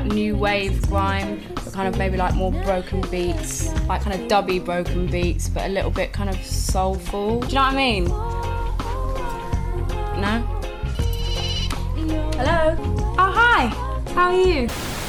new wave grime, but kind of maybe like more broken beats, like kind of dubby broken beats, but a little bit kind of soulful. Do you know what I mean? No? Hello? Oh, hi! How are you?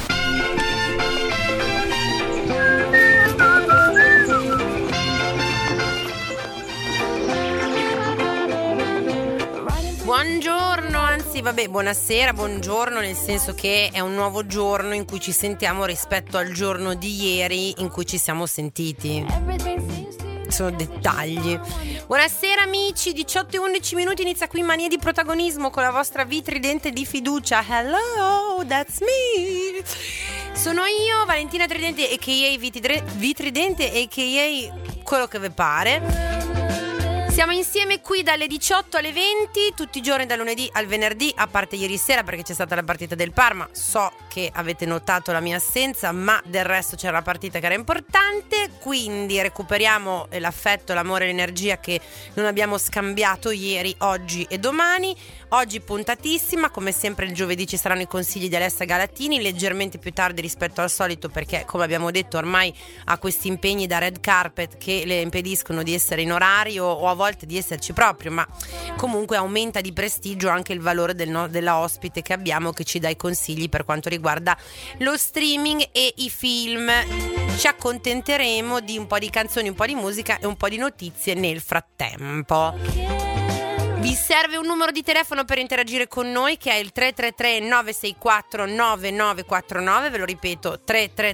Buongiorno, anzi vabbè, buonasera, buongiorno, nel senso che è un nuovo giorno in cui ci sentiamo rispetto al giorno di ieri in cui ci siamo sentiti. Sono dettagli. Buonasera amici, 18 e 11 minuti, inizia qui Mania di Protagonismo con la vostra vitridente di fiducia. Hello, that's me. Sono io, Valentina Tridente, a.k.a. Vitridente, a.k.a. quello che vi pare. Siamo insieme qui dalle 18 alle 20, tutti i giorni dal lunedì al venerdì, a parte ieri sera perché c'è stata la partita del Parma. So che avete notato la mia assenza, ma del resto c'era la partita che era importante, quindi recuperiamo l'affetto, l'amore e l'energia che non abbiamo scambiato ieri, oggi e domani. Oggi puntatissima, come sempre il giovedì ci saranno i consigli di Alessia Galattini, leggermente più tardi rispetto al solito perché, come abbiamo detto, ormai ha questi impegni da red carpet che le impediscono di essere in orario o a volte di esserci proprio, ma comunque aumenta di prestigio anche il valore della ospite che abbiamo, che ci dà i consigli per quanto riguarda lo streaming e i film. Ci accontenteremo di un po' di canzoni, un po' di musica e un po' di notizie nel frattempo. Vi serve un numero di telefono per interagire con noi che è il 333-964-9949, ve lo ripeto,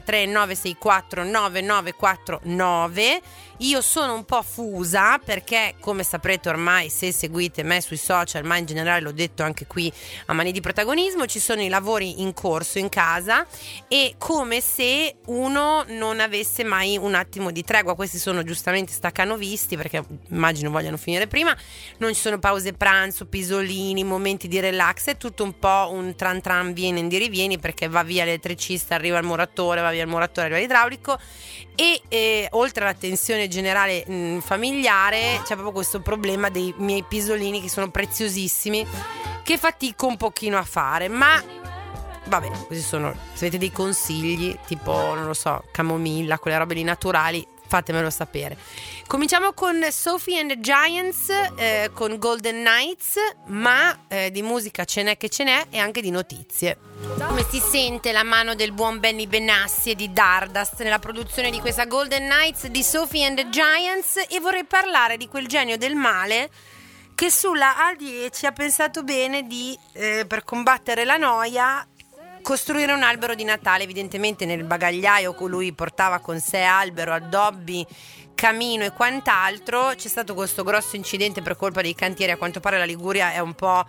333-964-9949. Io sono un po' fusa perché, come saprete ormai se seguite me sui social, ma in generale l'ho detto anche qui a Mani di Protagonismo, ci sono i lavori in corso in casa e come se uno non avesse mai un attimo di tregua. Questi sono giustamente staccanovisti perché immagino vogliano finire prima, non ci sono pause pranzo, pisolini, momenti di relax, è tutto un po' un tran tran vieni e rivieni perché va via l'elettricista, arriva il muratore, va via il muratore, arriva l'idraulico e oltre alla tensione generale familiare c'è proprio questo problema dei miei pisolini che sono preziosissimi, che fatico un pochino a fare, ma vabbè, questi sono, se avete dei consigli tipo, non lo so, camomilla, quelle robe lì naturali, fatemelo sapere. Cominciamo con Sophie and the Giants, con Golden Nights, ma di musica ce n'è che ce n'è e anche di notizie. Come si sente la mano del buon Benny Benassi e di Dardust nella produzione di questa Golden Nights di Sophie and the Giants, e vorrei parlare di quel genio del male che sulla A10 ha pensato bene di, per combattere la noia, costruire un albero di Natale. Evidentemente nel bagagliaio lui portava con sé albero, addobbi, camino e quant'altro. C'è stato questo grosso incidente per colpa dei cantieri. A quanto pare la Liguria è un po'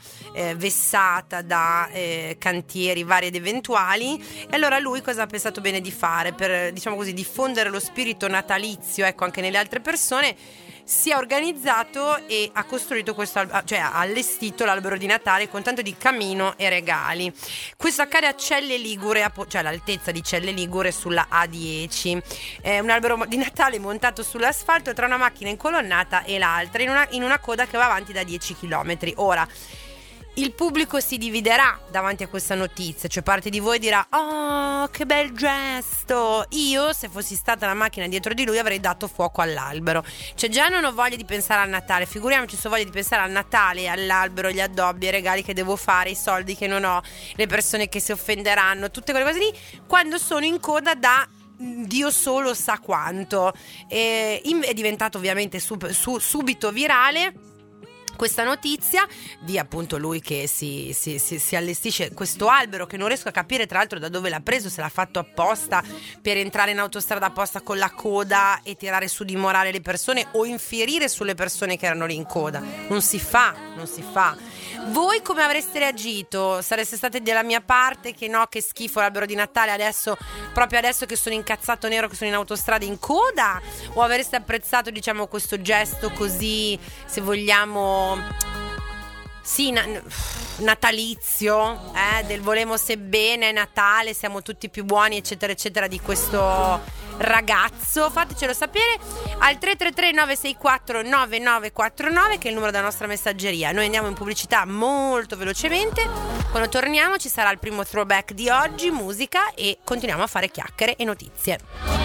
vessata da cantieri vari ed eventuali, e allora lui cosa ha pensato bene di fare per, diciamo così, diffondere lo spirito natalizio, ecco, anche nelle altre persone? Si è organizzato e ha costruito questo, cioè ha allestito l'albero di Natale con tanto di camino e regali. Questo accade a Celle Ligure, cioè all'altezza di Celle Ligure sulla A10. È un albero di Natale montato sull'asfalto tra una macchina incolonnata e l'altra in una coda che va avanti da 10 km. Ora, il pubblico si dividerà davanti a questa notizia, cioè parte di voi dirà: oh, che bel gesto. Io, se fossi stata la macchina dietro di lui, avrei dato fuoco all'albero. Cioè già non ho voglia di pensare al Natale, figuriamoci se ho voglia di pensare al Natale, all'albero, gli addobbi, ai regali che devo fare, i soldi che non ho, le persone che si offenderanno, tutte quelle cose lì, quando sono in coda da Dio solo sa quanto. È diventato ovviamente subito virale questa notizia di appunto lui che si allestisce questo albero, che non riesco a capire tra l'altro da dove l'ha preso, se l'ha fatto apposta per entrare in autostrada apposta con la coda e tirare su di morale le persone o infierire sulle persone che erano lì in coda. Non si fa. Voi come avreste reagito? Sareste state della mia parte che no, che schifo l'albero di Natale proprio adesso che sono incazzato nero, che sono in autostrada in coda? O avreste apprezzato, diciamo, questo gesto così, se vogliamo, sì, natalizio, del volemo sebbene, è Natale, siamo tutti più buoni, eccetera eccetera, di questo ragazzo? Fatecelo sapere al 333 964 9949, che è il numero della nostra messaggeria. Noi andiamo in pubblicità molto velocemente Quando torniamo ci sarà il primo throwback di oggi, musica, e continuiamo a fare chiacchiere e notizie.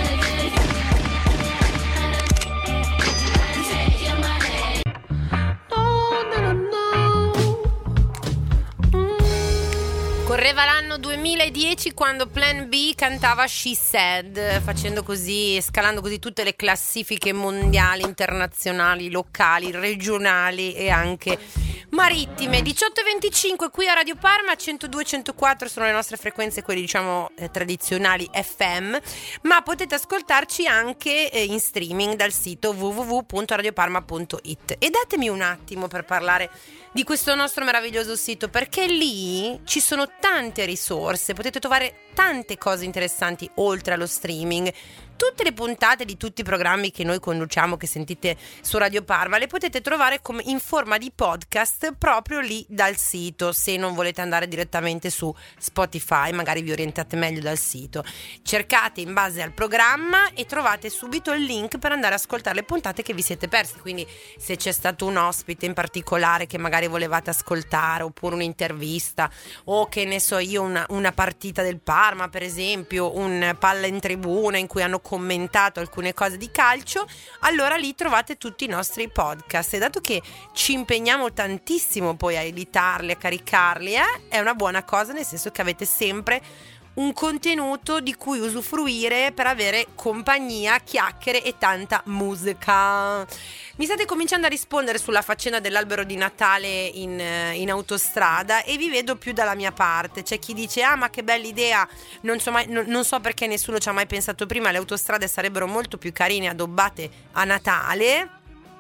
Correva l'anno 2010 quando Plan B cantava She Said, facendo così, scalando così tutte le classifiche mondiali, internazionali, locali, regionali e anche marittime. 18:25 qui a Radio Parma, 102-104 sono le nostre frequenze, quelle diciamo tradizionali FM, ma potete ascoltarci anche in streaming dal sito www.radioparma.it. E datemi un attimo per parlare di questo nostro meraviglioso sito, perché lì ci sono tante risorse, potete trovare tante cose interessanti oltre allo streaming. Tutte le puntate di tutti i programmi che noi conduciamo, che sentite su Radio Parma, le potete trovare come in forma di podcast proprio lì dal sito, se non volete andare direttamente su Spotify, magari vi orientate meglio dal sito. Cercate in base al programma e trovate subito il link per andare ad ascoltare le puntate che vi siete persi. Quindi se c'è stato un ospite in particolare che magari volevate ascoltare, oppure un'intervista, o che ne so io, una partita del Parma per esempio, un palla in tribuna in cui hanno commentato alcune cose di calcio, allora lì trovate tutti i nostri podcast. E dato che ci impegniamo tantissimo poi a editarli, a caricarli, è una buona cosa, nel senso che avete sempre un contenuto di cui usufruire per avere compagnia, chiacchiere e tanta musica. Mi state cominciando a rispondere sulla faccenda dell'albero di Natale in autostrada e vi vedo più dalla mia parte. C'è chi dice ma che bella idea, non so perché nessuno ci ha mai pensato prima, le autostrade sarebbero molto più carine addobbate a Natale.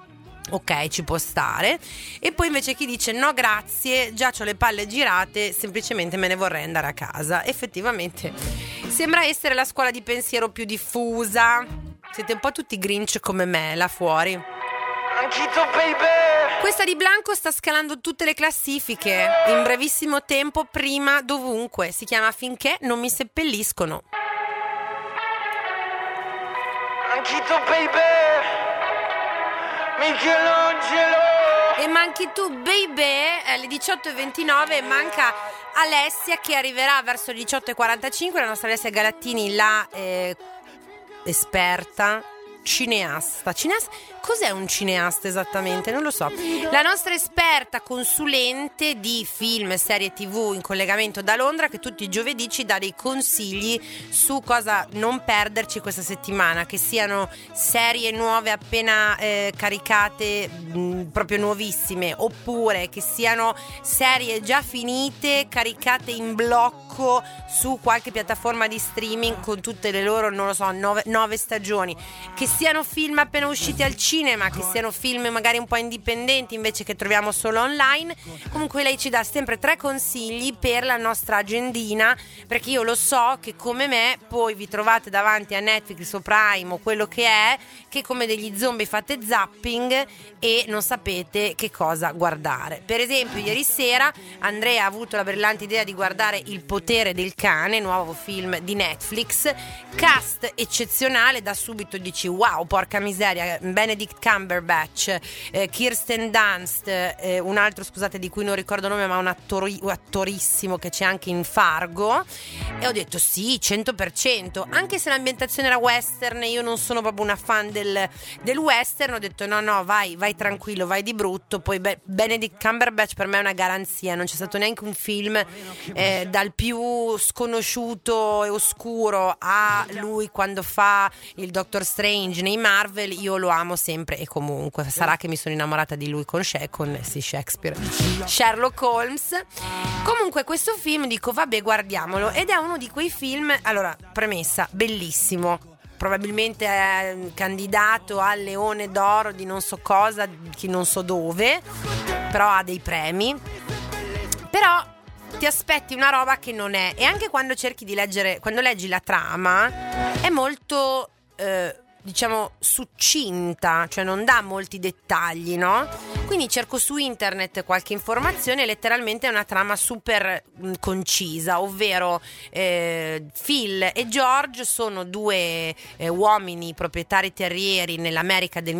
Ok, ci può stare. E poi invece chi dice no grazie, già c'ho le palle girate, semplicemente me ne vorrei andare a casa. Effettivamente sembra essere la scuola di pensiero più diffusa. Siete un po' tutti Grinch come me là fuori. Questa di Blanco sta scalando tutte le classifiche in brevissimo tempo, prima dovunque. Si chiama Finché non mi seppelliscono. Anch'ito baby, Michelangelo. E manchi tu baby, alle 18:29 manca Alessia che arriverà verso le 18:45, la nostra Alessia Galattini, la esperta cineasta. Cos'è un cineasta esattamente? Non lo so. La nostra esperta consulente di film, serie TV in collegamento da Londra, che tutti i giovedì ci dà dei consigli su cosa non perderci questa settimana, che siano serie nuove appena caricate, proprio nuovissime, oppure che siano serie già finite caricate in blocco su qualche piattaforma di streaming con tutte le loro, non lo so, 9 stagioni, che siano film appena usciti al cinema, che siano film magari un po' indipendenti invece che troviamo solo online. Comunque lei ci dà sempre 3 consigli per la nostra agendina, perché io lo so che come me poi vi trovate davanti a Netflix o Prime o quello che è, che come degli zombie fate zapping e non sapete che cosa guardare. Per esempio ieri sera Andrea ha avuto la brillante idea di guardare Il potere del cane, nuovo film di Netflix, cast eccezionale, da subito dici wow, porca miseria, Benedict Cumberbatch, Kirsten Dunst, un altro scusate di cui non ricordo il nome, ma un attorissimo che c'è anche in Fargo, e ho detto sì, 100%, anche se l'ambientazione era western, io non sono proprio una fan del western, ho detto no, vai tranquillo, vai di brutto. Poi Benedict Cumberbatch per me è una garanzia, non c'è stato neanche un film dal più sconosciuto e oscuro a lui quando fa il Doctor Strange nei Marvel, io lo amo sempre e comunque. Sarà che mi sono innamorata di lui con Shakespeare, Sherlock Holmes. Comunque questo film dico vabbè, guardiamolo, ed è uno di quei film, allora, premessa, bellissimo, probabilmente è candidato al Leone d'Oro di non so cosa, di non so dove, però ha dei premi, però ti aspetti una roba che non è, e anche quando cerchi di leggere, quando leggi la trama è molto diciamo succinta, cioè non dà molti dettagli, no? Quindi cerco su internet qualche informazione, letteralmente è una trama super concisa, ovvero Phil e George sono due uomini proprietari terrieri nell'America del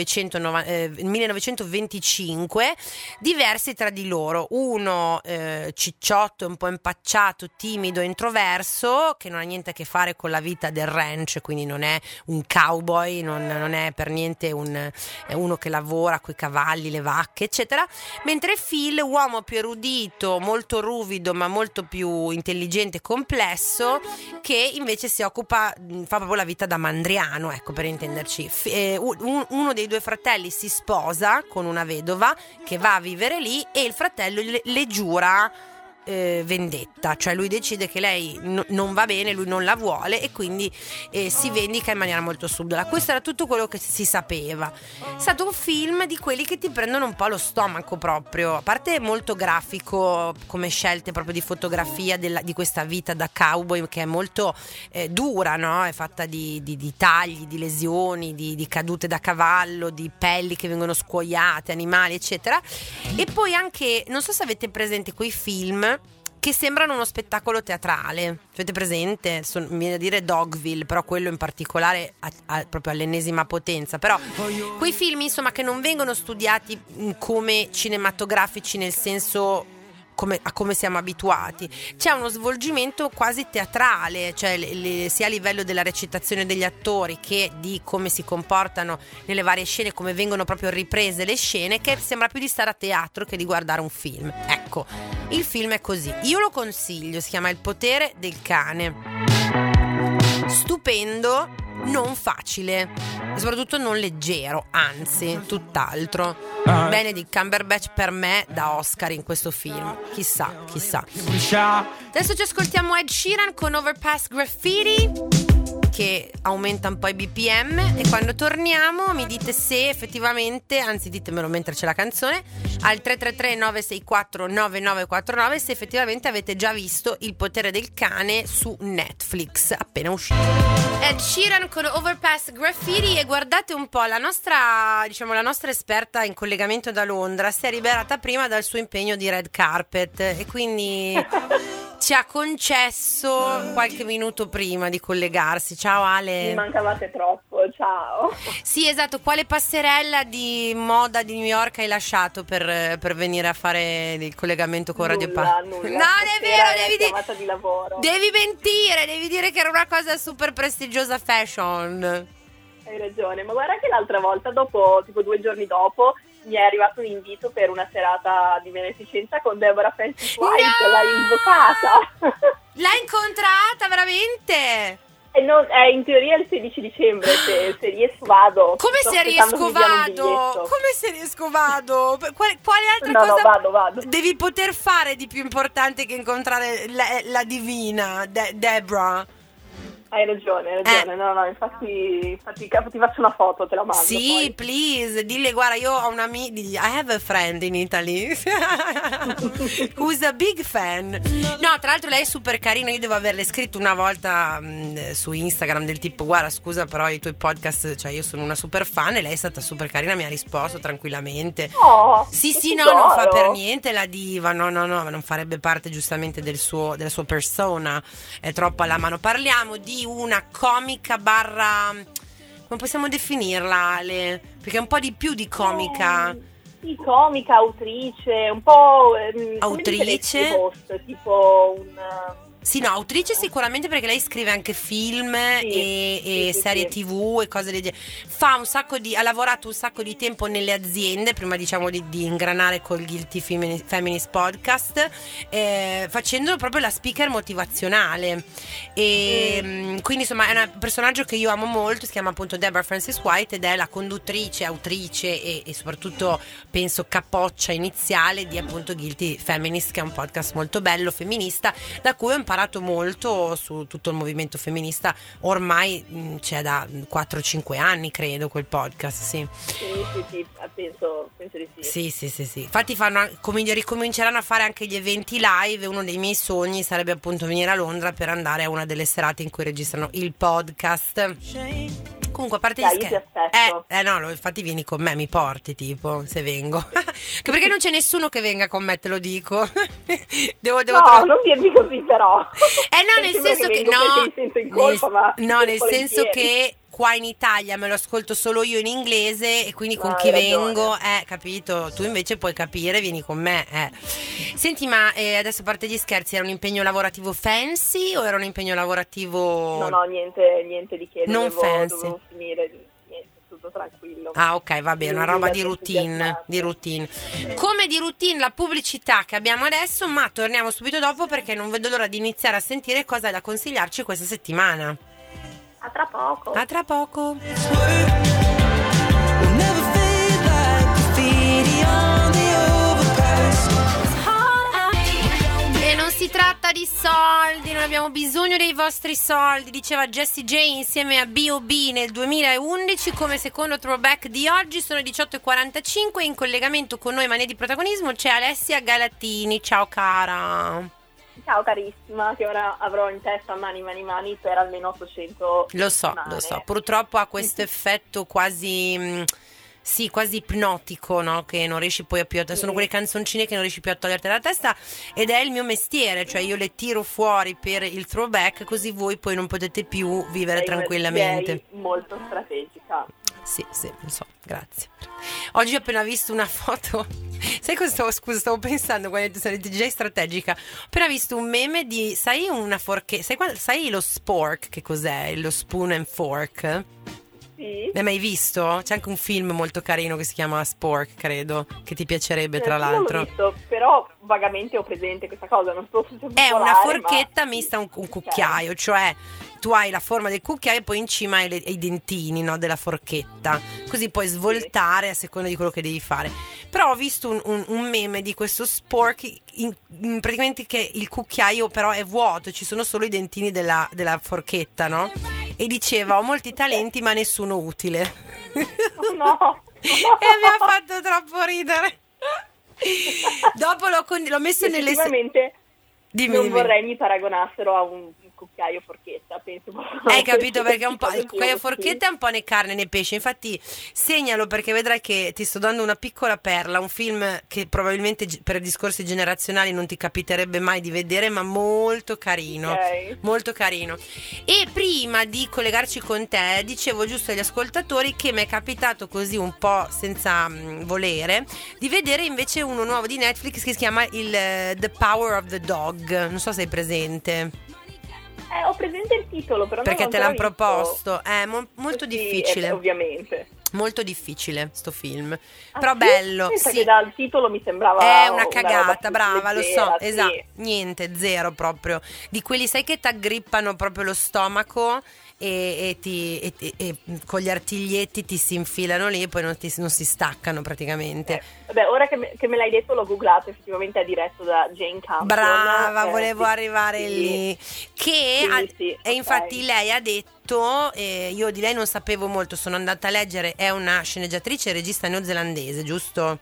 1925, diversi tra di loro. Uno cicciotto, un po' impacciato, timido, introverso, che non ha niente a che fare con la vita del ranch, quindi non è un cowboy, non è per niente uno che lavora coi cavalli, le vacche, eccetera. Mentre Phil, uomo più erudito, molto ruvido, ma molto più intelligente e complesso, che invece fa proprio la vita da mandriano, ecco, per intenderci. Uno dei due fratelli si sposa con una vedova che va a vivere lì e il fratello le giura vendetta, cioè lui decide che lei non va bene, lui non la vuole e quindi si vendica in maniera molto subdola. Questo era tutto quello che si sapeva. È stato un film di quelli che ti prendono un po' lo stomaco proprio, a parte molto grafico come scelte proprio di fotografia di questa vita da cowboy, che è molto dura, no? È fatta di tagli, di lesioni, di cadute da cavallo, di pelli che vengono scuoiate, animali, eccetera. E poi anche, non so se avete presente quei film che sembrano uno spettacolo teatrale. Avete presente? Mi viene a dire Dogville, però quello in particolare proprio all'ennesima potenza. Però quei film, insomma, che non vengono studiati come cinematografici nel senso a come siamo abituati. C'è uno svolgimento quasi teatrale, cioè sia a livello della recitazione degli attori che di come si comportano nelle varie scene, come vengono proprio riprese le scene, che sembra più di stare a teatro che di guardare un film. Ecco, il film è così. Io lo consiglio, si chiama Il potere del cane. Stupendo, non facile e soprattutto non leggero, anzi tutt'altro. Benedict Cumberbatch per me da Oscar in questo film, chissà. Adesso ci ascoltiamo Ed Sheeran con Overpass Graffiti, che aumenta un po' i BPM, e quando torniamo mi dite se effettivamente, anzi ditemelo mentre c'è la canzone, al 333 964 9949, se effettivamente avete già visto Il potere del cane su Netflix appena uscito. Ed Sheeran con Overpass Graffiti. E guardate un po', la nostra esperta in collegamento da Londra si è liberata prima dal suo impegno di red carpet e quindi ci ha concesso qualche minuto prima di collegarsi. Ciao Ale. Mi mancavate troppo, ciao. Sì, esatto. Quale passerella di moda di New York hai lasciato per venire a fare il collegamento con Radio Nulla. No, non è vero, chiamata di lavoro. devi mentire, devi dire che era una cosa super prestigiosa fashion. Hai ragione, ma guarda che l'altra volta, dopo, tipo 2 giorni dopo, mi è arrivato un invito per una serata di beneficenza con Deborah Francis White. No! L'hai invocata. L'hai incontrata veramente? E in teoria il 16 dicembre, se riesco vado. Come Sto se aspettando riesco che mi diano un vado? biglietto. Come se riesco vado? Quale altra No, cosa vado. devi poter fare di più importante che incontrare la divina Deborah? Hai ragione. No, infatti ti faccio una foto, te la mando. Sì, poi. please, dille, guarda, io ho I have a friend in Italy who's a big fan. No, tra l'altro lei è super carina. Io devo averle scritto una volta su Instagram del tipo, guarda, scusa, però i tuoi podcast, cioè io sono una super fan, e lei è stata super carina, mi ha risposto tranquillamente. Oh, Sì, no, non fa per niente la diva, no, non farebbe parte giustamente della sua persona, è troppo alla mano. Parliamo di una comica barra, come possiamo definirla, Ale? Perché è un po' di più di comica. Sì, comica, autrice, un po' autrice, host, tipo un sì, no, autrice sicuramente, perché lei scrive anche film e serie TV e cose del genere. Ha lavorato un sacco di tempo nelle aziende prima, diciamo, di ingranare col Guilty Feminist Podcast, facendo proprio la speaker motivazionale. E quindi insomma è un personaggio che io amo molto. Si chiama appunto Deborah Francis White ed è la conduttrice, autrice e soprattutto penso capoccia iniziale di appunto Guilty Feminist, che è un podcast molto bello, femminista, da cui ho imparato molto su tutto il movimento femminista. Ormai c'è da 4-5 anni, credo, quel podcast. Sì, penso di sì. Sì. Infatti ricominceranno a fare anche gli eventi live. Uno dei miei sogni sarebbe appunto venire a Londra per andare a una delle serate in cui registrano il podcast. Comunque, a parte Dai, gli io ti scherzi. aspetto. No, infatti vieni con me, mi porti, tipo, se vengo. Che perché non c'è nessuno che venga con me, te lo dico. Devo No, trovare- non dirmi così però. no, nel Sembra senso che vengo perché mi sento in colpa, ma no, nel volentieri. senso che qua in Italia me lo ascolto solo io in inglese e quindi con No, chi hai ragione. vengo, capito? Tu invece puoi capire, vieni con me, Senti, ma adesso a parte gli scherzi, era un impegno lavorativo fancy o era un impegno lavorativo... No, niente di che, Non fancy. dovevo finire, niente, tutto tranquillo. Ah, ok, va bene, una roba di Entusiasmante. routine. Come di routine la pubblicità che abbiamo adesso, ma torniamo subito dopo perché non vedo l'ora di iniziare a sentire cosa hai da consigliarci questa settimana. A tra poco. A tra poco. E non si tratta di soldi, non abbiamo bisogno dei vostri soldi, diceva Jessie J insieme a B.O.B. nel 2011. Come secondo throwback di oggi sono le 18:45 e in collegamento con noi Mani di Protagonismo c'è Alessia Galatini. Ciao cara. Ciao carissima, che ora avrò in testa mani per almeno 800 Lo so, settimane. purtroppo ha questo effetto quasi quasi ipnotico, no? Che non riesci poi più sono quelle canzoncine che non riesci più a toglierti dalla testa ed è il mio mestiere, cioè io le tiro fuori per il throwback così voi poi non potete più vivere tranquillamente. Sei molto strategica. Sì, lo so, grazie. Oggi ho appena visto una foto. Sai cosa stavo pensando quando sei DJ strategica? Ho appena visto un meme di, sai, una forchetta. Sai lo spork, che cos'è? Lo spoon and fork? Sì. L'hai mai visto? C'è anche un film molto carino che si chiama Spork, credo, che ti piacerebbe tra Non l'altro. l'ho visto, però vagamente ho presente questa cosa, non sto È una forchetta ma... mista a un cucchiaio, cioè tu hai la forma del cucchiaio e poi in cima hai i dentini, no, della forchetta, così puoi svoltare a seconda di quello che devi fare. Però ho visto un meme di questo spork praticamente che il cucchiaio però è vuoto, ci sono solo i dentini della forchetta, no? E diceva: ho molti talenti ma nessuno utile. No. E mi ha fatto troppo ridere. Dopo l'ho messo nelle Effettivamente Dimmi, non dimmi. vorrei mi paragonassero a un cucchiaio forchetta, penso. Hai capito, perché un po' il Sì, cucchiaio forchetta è un po' né carne né pesce. Infatti segnalo, perché vedrai che ti sto dando una piccola perla, un film che probabilmente per discorsi generazionali non ti capiterebbe mai di vedere, ma molto carino. Ok. Molto carino. E prima di collegarci con te dicevo giusto agli ascoltatori che mi è capitato così un po' senza volere di vedere invece uno nuovo di Netflix che si chiama The Power of the Dog. Non so se sei presente. Ho presente il titolo, però Perché non te l'ho l'hanno ancora proposto. È molto visto. Sì, difficile. ovviamente. Molto difficile sto film. Ah, Però sì? bello. Pensa Sì. che dal titolo mi sembrava È una roba cagata, più brava, lo leggera, so, sì. esatto, niente, zero proprio. Di quelli, sai, che ti agrippano proprio lo stomaco e con gli artiglietti ti si infilano lì e poi non si staccano praticamente. Vabbè, ora che me l'hai detto l'ho googlato, effettivamente è diretto da Jane Campion. Brava, volevo sì, arrivare sì. lì. Sì, E ok. infatti lei ha detto, io di lei non sapevo molto, sono andata a leggere, è una sceneggiatrice e regista neozelandese, giusto?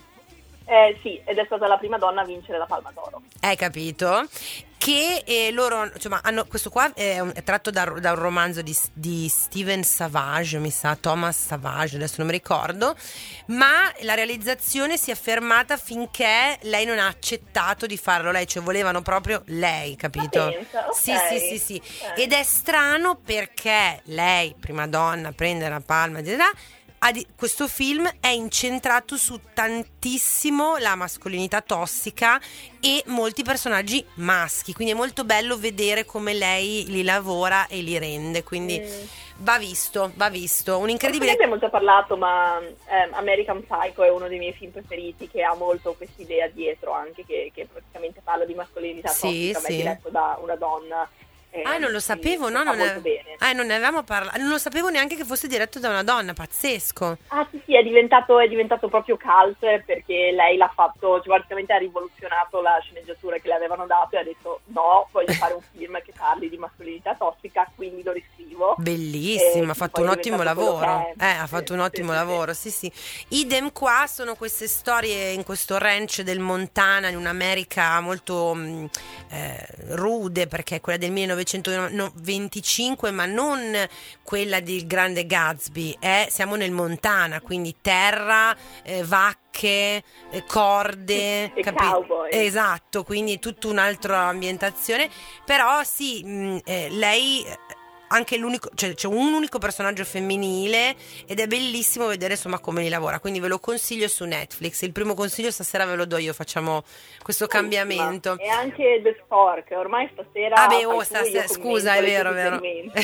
Sì, ed è stata la prima donna a vincere la Palma d'Oro. Hai capito? Che loro, insomma, hanno questo qua è tratto da un romanzo di Steven Savage, mi sa, Thomas Savage, adesso non mi ricordo, ma la realizzazione si è fermata finché lei non ha accettato di farlo lei, cioè volevano proprio lei, capito? pensa, ok. Sì. Ok. Ed è strano perché lei, prima donna, prende la palma, questo film è incentrato su tantissimo la mascolinità tossica e molti personaggi maschi, quindi è molto bello vedere come lei li lavora e li rende, quindi va visto, un incredibile... Ne abbiamo già parlato, ma American Psycho è uno dei miei film preferiti, che ha molto quest'idea dietro anche, che praticamente parla di mascolinità Sì, tossica, ma è sì. diretto da una donna. non lo sapevo, no? Non ne avevamo parlato, non lo sapevo neanche che fosse diretto da una donna, pazzesco. Ah sì, è diventato proprio cult, perché lei l'ha fatto, cioè, praticamente ha rivoluzionato la sceneggiatura che le avevano dato e ha detto no, voglio fare un film che parli di mascolinità tossica, quindi lo riscrivo. Bellissimo, ha fatto poi un è ottimo diventato quello lavoro. che è. Ha fatto un Sì, ottimo sì, lavoro, sì. Idem qua, sono queste storie in questo ranch del Montana, in un'America molto rude, perché è quella del 1900 1925, ma non quella del Grande Gatsby, siamo nel Montana, quindi terra, vacche, corde, e cowboy. Esatto, quindi tutta un'altra ambientazione, però sì, lei anche l'unico, cioè c'è un unico personaggio femminile ed è bellissimo vedere insomma come li lavora, quindi ve lo consiglio su Netflix. Il primo consiglio stasera ve lo do io, facciamo questo cambiamento. E anche The Spork, ormai stasera scusa, è vero.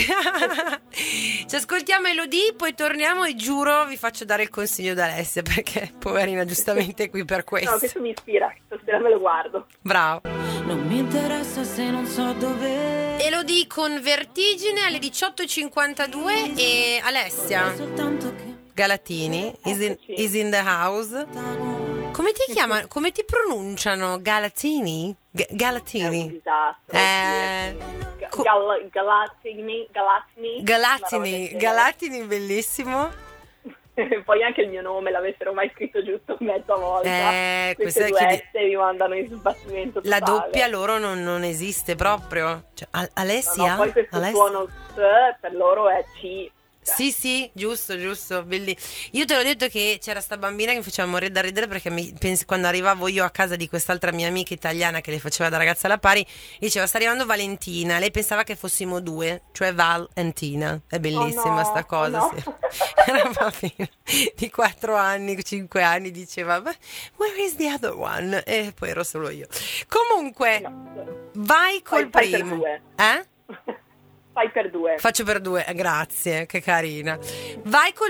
Ci ascoltiamo Elodie, poi torniamo e giuro vi faccio dare il consiglio da Alessia, perché poverina giustamente è qui per questo. No, questo mi ispira, stasera me lo guardo. Bravo. Non mi interessa se non so dove. Elodie con Vertigine alle 18.52 e Alessia Galatini is in the house. Come ti chiamano? Come ti pronunciano? Galatini? Galatini. Galatini, bellissimo. Poi anche il mio nome l'avessero mai scritto giusto mezza volta. Queste due S mi mandano in sbattimento totale. La doppia loro non esiste proprio. Cioè, Alessia? No, poi questo suono per loro è C. Sì, giusto, Io te l'ho detto che c'era sta bambina che mi faceva morire da ridere, perché quando arrivavo io a casa di quest'altra mia amica italiana che le faceva da ragazza alla pari, diceva sta arrivando Valentina, lei pensava che fossimo due, cioè Valentina. È bellissima sta cosa. no. Sì. Era una bambina di 4 anni, 5 anni, diceva where is the other one? E poi ero solo io. Comunque vai col primo. Fai per due. Faccio per due, grazie, che carina. Vai col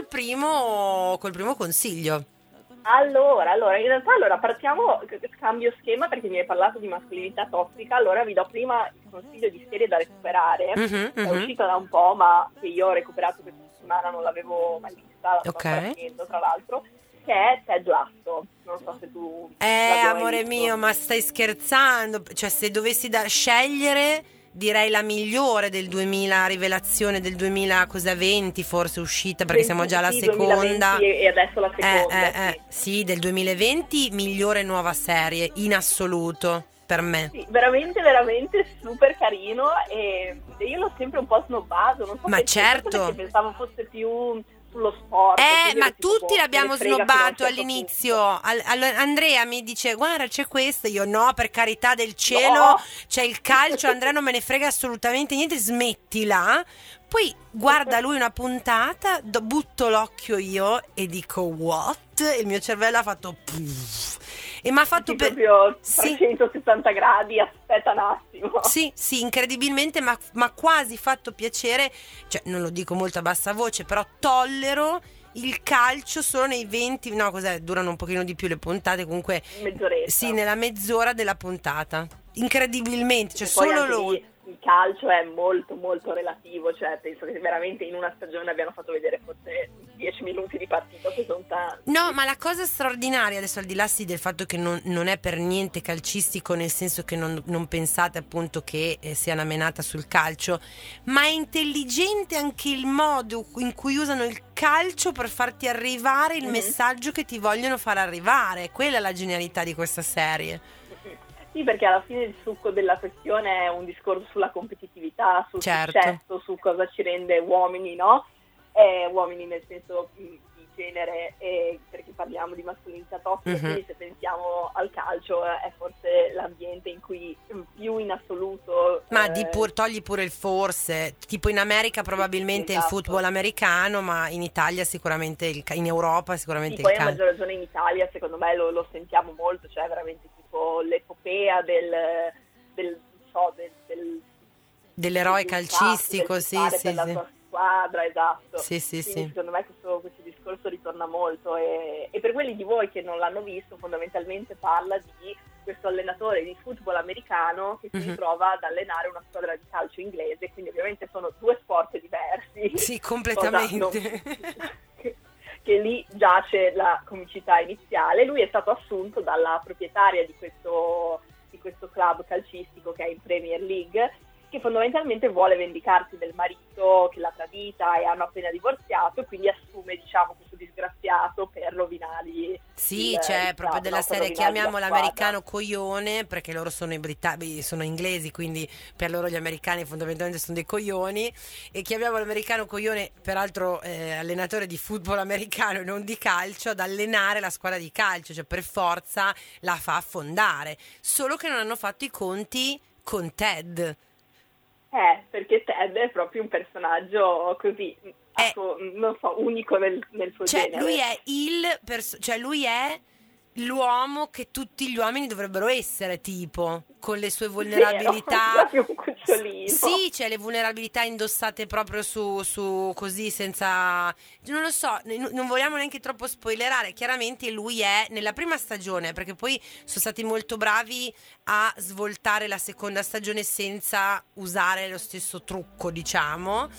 primo consiglio. Allora, in realtà partiamo, cambio schema perché mi hai parlato di mascolinità tossica, allora vi do prima il consiglio di serie da recuperare, è uscita da un po', ma che io ho recuperato questa settimana, non l'avevo mai vista, tra l'altro, che è Ted Lasso. Non so se tu amore mio, ma stai scherzando? Cioè, se dovessi scegliere, direi la migliore del 2000, rivelazione del 2020 forse uscita, perché siamo già alla seconda. 2020 e adesso la seconda. Sì, del 2020 migliore nuova serie in assoluto per me. Sì, veramente super carino, e io l'ho sempre un po' snobbato, non so, ma certo, perché pensavo fosse più sullo sport. Ma tutti l'abbiamo snobbato all'inizio. Andrea mi dice guarda c'è questo, io no, per carità del cielo, c'è il calcio, Andrea non me ne frega assolutamente niente, smettila. Poi guarda lui una puntata, butto l'occhio io e dico what? E il mio cervello ha fatto puff. E mi ha fatto proprio 360 gradi, aspetta un attimo. Sì, incredibilmente, ma quasi fatto piacere, cioè non lo dico molto a bassa voce, però tollero il calcio solo nei 20, no cos'è, durano un pochino di più le puntate, comunque mezz'oretta. Sì, nella mezz'ora della puntata, incredibilmente, cioè solo loro. Il calcio è molto molto relativo, cioè penso che veramente in una stagione abbiano fatto vedere forse 10 minuti di partita, che sono tanti. No, ma la cosa straordinaria, adesso al di là del fatto che non è per niente calcistico, nel senso che non pensate appunto che sia una menata sul calcio, ma è intelligente anche il modo in cui usano il calcio per farti arrivare il messaggio che ti vogliono far arrivare. Quella è la genialità di questa serie. Sì, perché alla fine il succo della questione è un discorso sulla competitività, sul successo, su cosa ci rende uomini, no? Uomini nel senso di genere, perché parliamo di mascolinità tossica, quindi se pensiamo al calcio è forse l'ambiente in cui più in assoluto... Ma togli pure il forse, tipo in America probabilmente il football americano, ma in Italia sicuramente, in Europa sicuramente il calcio. Poi a maggior ragione in Italia secondo me lo sentiamo molto, cioè veramente tipo l'epopea dell'eroe calcistico, sì. La sua squadra, esatto. Sì. Secondo me questo discorso ritorna molto, e per quelli di voi che non l'hanno visto, fondamentalmente parla di questo allenatore di football americano che si ritrova ad allenare una squadra di calcio inglese, quindi ovviamente sono due sport diversi. Sì, completamente. Che lì giace la comicità iniziale. Lui è stato assunto dalla proprietaria di questo club calcistico che è in Premier League, che fondamentalmente vuole vendicarsi del marito che l'ha tradita e hanno appena divorziato, e quindi assume, diciamo, questo disgraziato per rovinargli. Sì, c'è proprio della serie, chiamiamo l'americano coglione, perché loro sono sono inglesi, quindi per loro gli americani fondamentalmente sono dei coglioni, e chiamiamo l'americano coglione, peraltro allenatore di football americano e non di calcio, ad allenare la squadra di calcio, cioè per forza la fa affondare, solo che non hanno fatto i conti con Ted. Perché Ted è proprio un personaggio così, non so, unico nel suo genere. Lui è lui è l'uomo che tutti gli uomini dovrebbero essere, tipo, con le sue vulnerabilità. Proprio un cucciolino. Sì, c'è le vulnerabilità indossate proprio su così, senza, non lo so, non vogliamo neanche troppo spoilerare. Chiaramente lui è nella prima stagione, perché poi sono stati molto bravi a svoltare la seconda stagione senza usare lo stesso trucco, diciamo,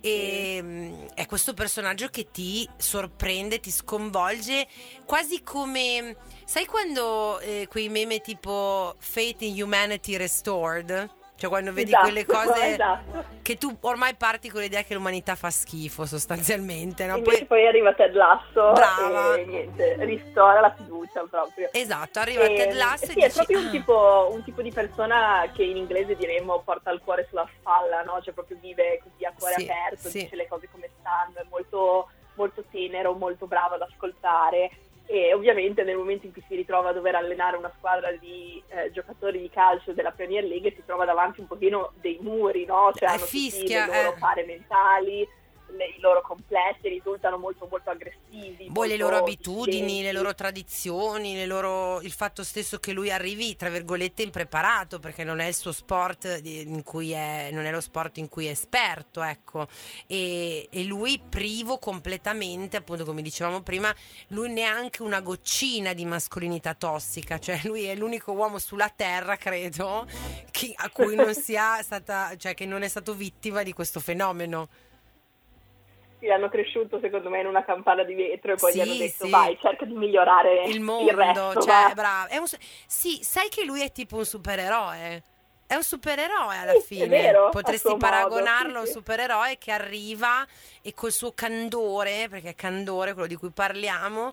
e è questo personaggio che ti sorprende, ti sconvolge, quasi come, sai quando quei meme tipo Faith in Humanity Restored? Cioè quando vedi quelle cose che tu ormai parti con l'idea che l'umanità fa schifo sostanzialmente, no? Invece poi arriva Ted Lasso. Brava. E niente, ristora la fiducia proprio. Esatto, arriva Ted Lasso e sì, dici, è proprio un tipo di persona che in inglese diremmo porta il cuore sulla spalla, no? Cioè proprio vive così a cuore aperto, dice le cose come stanno, è molto, molto tenero, molto bravo ad ascoltare. E ovviamente nel momento in cui si ritrova a dover allenare una squadra di giocatori di calcio della Premier League si trova davanti un pochino dei muri, no? Cioè hanno fischia, tutti le loro pare mentali, i loro complessi risultano molto molto aggressivi. Poi le loro abitudini, dissidenti. le loro tradizioni, il fatto stesso che lui arrivi tra virgolette impreparato, perché non è il suo sport non è lo sport in cui è esperto, ecco, e lui privo completamente, appunto come dicevamo prima, lui neanche una goccina di mascolinità tossica, cioè lui è l'unico uomo sulla terra, credo, a cui non sia stata, cioè che non è stato vittima di questo fenomeno. Sì, hanno cresciuto secondo me in una campana di vetro e poi gli hanno detto vai, cerca di migliorare il mondo, resto, cioè bravo. Sì, sai che lui è tipo un supereroe. È un supereroe alla fine. È vero, potresti paragonarlo modo, a un supereroe che arriva e col suo candore, perché è candore quello di cui parliamo,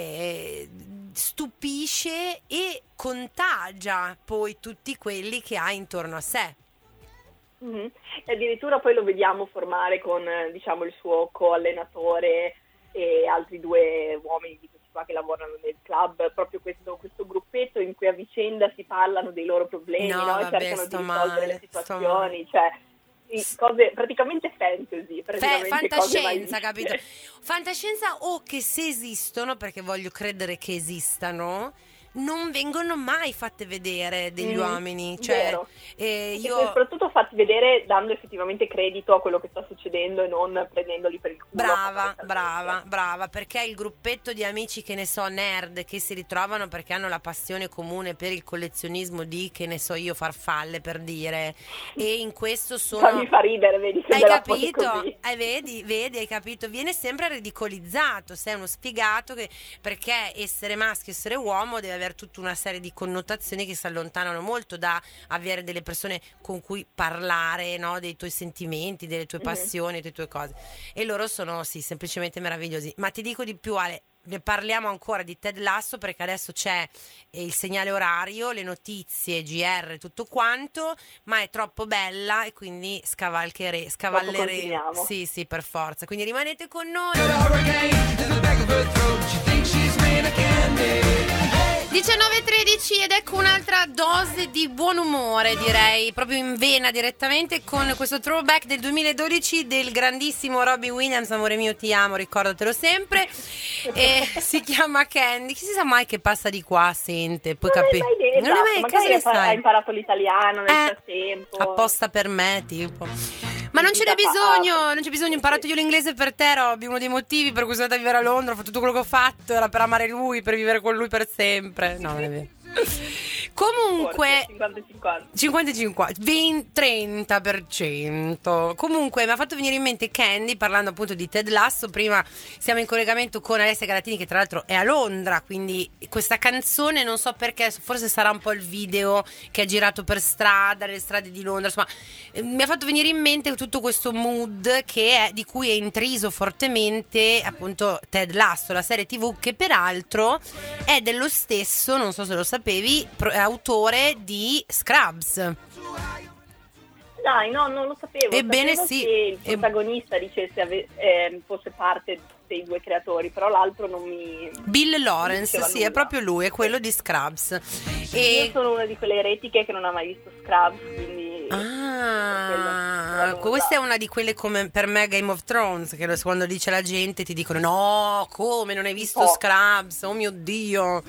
stupisce e contagia poi tutti quelli che ha intorno a sé. Mm-hmm. E addirittura poi lo vediamo formare con diciamo il suo coallenatore e altri due uomini di questi qua che lavorano nel club, proprio questo gruppetto in cui a vicenda si parlano dei loro problemi, no? E cercano di risolvere le situazioni, cioè cose praticamente fantasy, fantascienza, capito? Fantascienza, o che se esistono, perché voglio credere che esistano, non vengono mai fatte vedere degli uomini, cioè e soprattutto fatti vedere dando effettivamente credito a quello che sta succedendo e non prendendoli per il culo. Brava, perché il gruppetto di amici, che ne so, nerd, che si ritrovano perché hanno la passione comune per il collezionismo di, che ne so io, farfalle, per dire, e in questo sono... Mi fa ridere, vedi? Hai capito? Vedi, hai capito? Viene sempre ridicolizzato, sei uno sfigato perché essere maschio, essere uomo deve avere tutta una serie di connotazioni che si allontanano molto da avere delle persone con cui parlare, no? Dei tuoi sentimenti, delle tue passioni, delle tue cose, e loro sono semplicemente meravigliosi. Ma ti dico di più, Ale, ne parliamo ancora di Ted Lasso, perché adesso c'è il segnale orario, le notizie, GR, tutto quanto, ma è troppo bella e quindi scavalleremo. Sì, per forza, quindi rimanete con noi. 19:13 ed ecco un'altra dose di buon umore, direi, proprio in vena direttamente, con questo throwback del 2012 del grandissimo Robbie Williams, amore mio ti amo, ricordatelo sempre, e si chiama Candy, chi si sa mai che passa di qua, sente, poi capire. Non è mai, magari ha imparato l'italiano nel frattempo. Apposta per me, tipo. Ma non ce n'è bisogno, ho imparato io l'inglese per te, Robby, uno dei motivi per cui sono andata a vivere a Londra, ho fatto tutto quello che ho fatto, era per amare lui, per vivere con lui per sempre. No, non è vero. Comunque Forse 50-50. 50-50, 30%. Comunque mi ha fatto venire in mente Candy, parlando appunto di Ted Lasso. Prima siamo in collegamento con Alessia Galatini, che tra l'altro è a Londra, quindi questa canzone non so perché, forse sarà un po' il video che è girato per strada, le strade di Londra, insomma mi ha fatto venire in mente tutto questo mood di cui è intriso fortemente appunto Ted Lasso, la serie TV, che peraltro è dello stesso, non so se lo sapevi, autore di Scrubs. Dai, no, non lo sapevo. Ebbene Sapevo sì. che il protagonista dicesse fosse parte dei due creatori, però l'altro non mi... Bill Lawrence, sì, nulla. è proprio lui, è quello di Scrubs. Io sono una di quelle eretiche che non ha mai visto Scrubs, quindi... Questa è una di quelle come per me Game of Thrones, che quando dice la gente ti dicono no, come non hai visto Scrubs? Oh mio Dio!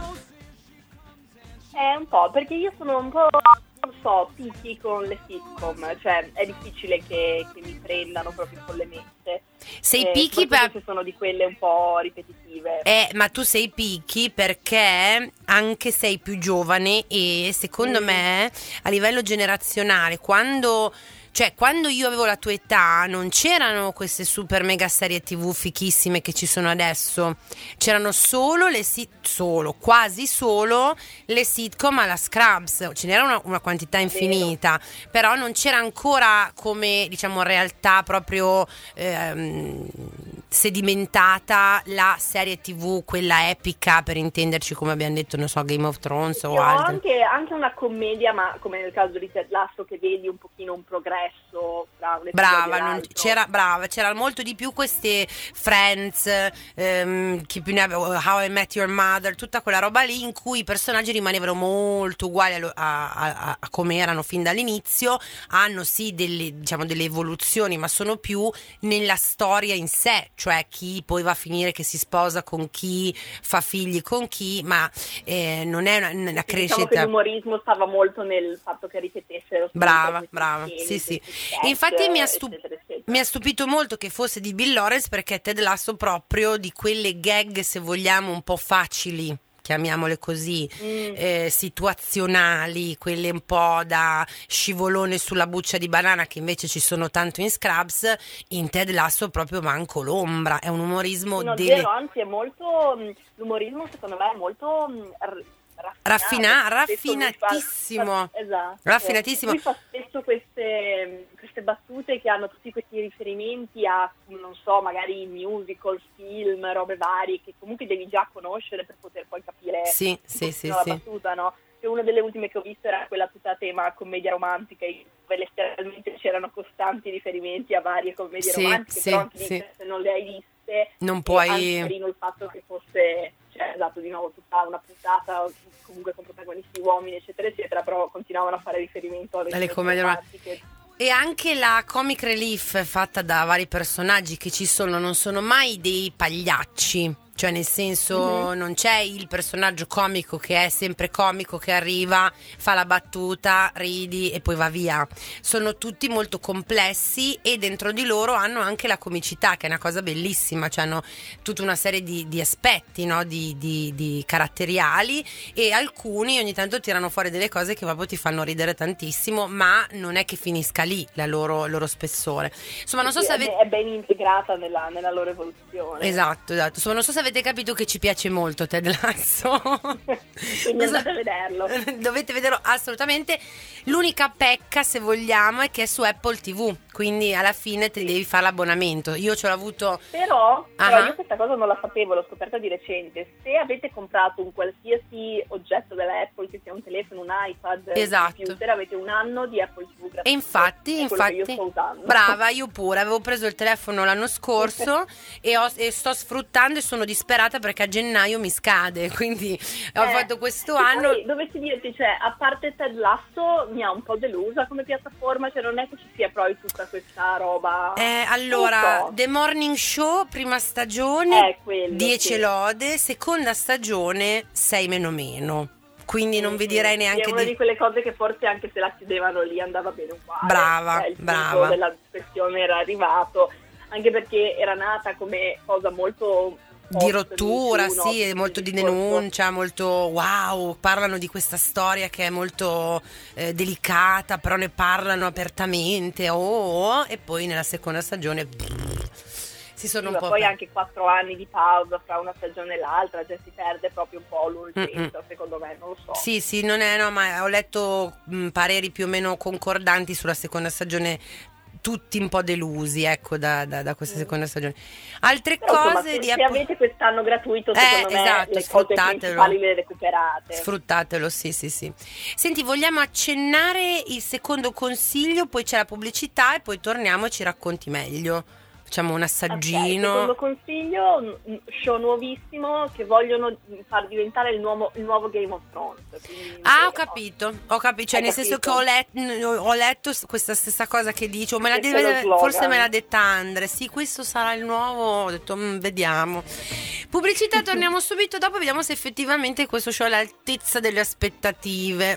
Un po', perché io sono un po', non so, picky con le sitcom, cioè è difficile che mi prendano proprio con le messe. Sei picky perché sono di quelle un po' ripetitive. Ma tu sei picky perché anche sei più giovane e secondo me a livello generazionale, quando io avevo la tua età non c'erano queste super mega serie TV fichissime che ci sono adesso, c'erano quasi solo le sitcom alla Scrubs, ce n'era una quantità infinita, però non c'era ancora come diciamo realtà proprio sedimentata la serie TV, quella epica, per intenderci, come abbiamo detto, non so, Game of Thrones o altre. Anche una commedia, ma come nel caso di Ted Lasso, che vedi un pochino un progresso tra un c'era molto di più queste Friends, How I Met Your Mother, tutta quella roba lì in cui i personaggi rimanevano molto uguali a come erano fin dall'inizio, hanno sì delle evoluzioni, ma sono più nella storia in sé, cioè chi poi va a finire che si sposa con chi, fa figli con chi, ma non è una crescita. Diciamo che l'umorismo stava molto nel fatto che ripetessero. Brava, sì. Infatti mi ha stupito molto che fosse di Bill Lawrence, perché Ted Lasso proprio di quelle gag, se vogliamo, un po' facili, chiamiamole così, situazionali, quelle un po' da scivolone sulla buccia di banana, che invece ci sono tanto in Scrubs, in Ted Lasso proprio manco l'ombra, è un umorismo anzi è molto, l'umorismo secondo me è molto raffinatissimo. Esatto. Raffinatissimo. Lui fa spesso queste battute che hanno tutti questi riferimenti a, non so, magari musical, film, robe varie che comunque devi già conoscere per poter poi capire la battuta, no? E una delle ultime che ho visto era quella tutta a tema commedia romantica, dove letteralmente c'erano costanti riferimenti a varie commedie romantiche, però anche lì, se non le hai viste non puoi. Anche carino il fatto che fosse, esatto, di nuovo tutta una puntata comunque con protagonisti uomini eccetera eccetera, però continuavano a fare riferimento alle commedie romantiche. E anche la comic relief fatta da vari personaggi che ci sono non sono mai dei pagliacci, cioè nel senso non c'è il personaggio comico che è sempre comico, che arriva, fa la battuta, ridi e poi va via. Sono tutti molto complessi e dentro di loro hanno anche la comicità, che è una cosa bellissima, cioè hanno tutta una serie di aspetti, no? di caratteriali, e alcuni ogni tanto tirano fuori delle cose che proprio ti fanno ridere tantissimo, ma non è che finisca lì la loro spessore. Insomma, non so se è ben integrata nella loro evoluzione. Esatto. Insomma, non so se avete capito che ci piace molto Ted Lasso. Quindi andate a vederlo. Dovete vederlo assolutamente. L'unica pecca, se vogliamo, è che è su Apple TV, quindi alla fine ti devi fare l'abbonamento. Io ce l'ho avuto. Però io questa cosa non la sapevo, l'ho scoperta di recente. Se avete comprato un qualsiasi oggetto della Apple, che sia un telefono, un iPad, un computer, avete un anno di Apple TV gratuito. E infatti, io sto usando. Brava, io pure avevo preso il telefono l'anno scorso e sto sfruttando, e sono disperata perché a gennaio mi scade, quindi ho fatto questo anno. Poi, dovessi dirti, cioè, a parte Ted Lasso mi ha un po' delusa come piattaforma, cioè non è che ci sia poi tutta questa roba. Allora, The Morning Show, prima stagione, 10 lode, seconda stagione 6 meno. Quindi non vi direi neanche è una di quelle cose che forse anche se la chiudevano lì andava bene uguale. Brava. Il punto della questione era arrivato, anche perché era nata come cosa molto di rottura, post, sì, di molto di discorso. denuncia, molto wow, parlano di questa storia che è molto delicata, però ne parlano apertamente, e poi nella seconda stagione si sono Sì, un ma po'... poi anche 4 anni di pausa fra una stagione e l'altra, cioè si perde proprio un po' l'urgenza, secondo me, non lo so. Sì, non è, no, ma ho letto pareri più o meno concordanti sulla seconda stagione, tutti un po' delusi, ecco, da questa seconda stagione. Altre Però, insomma, cose se avete quest'anno gratuito, secondo me esatto, le cose sfruttatelo. principali le recuperate. Sfruttatelo, sì. Senti, vogliamo accennare il secondo consiglio, poi c'è la pubblicità e poi torniamo e ci racconti meglio. Facciamo un assaggino. Secondo consiglio, un show nuovissimo che vogliono far diventare il nuovo Game of Thrones. Ho capito, cioè nel senso che ho letto questa stessa cosa che dici, forse me l'ha detta Andre, sì, questo sarà il nuovo, ho detto vediamo. Pubblicità, torniamo subito dopo, vediamo se effettivamente questo show è all'altezza delle aspettative.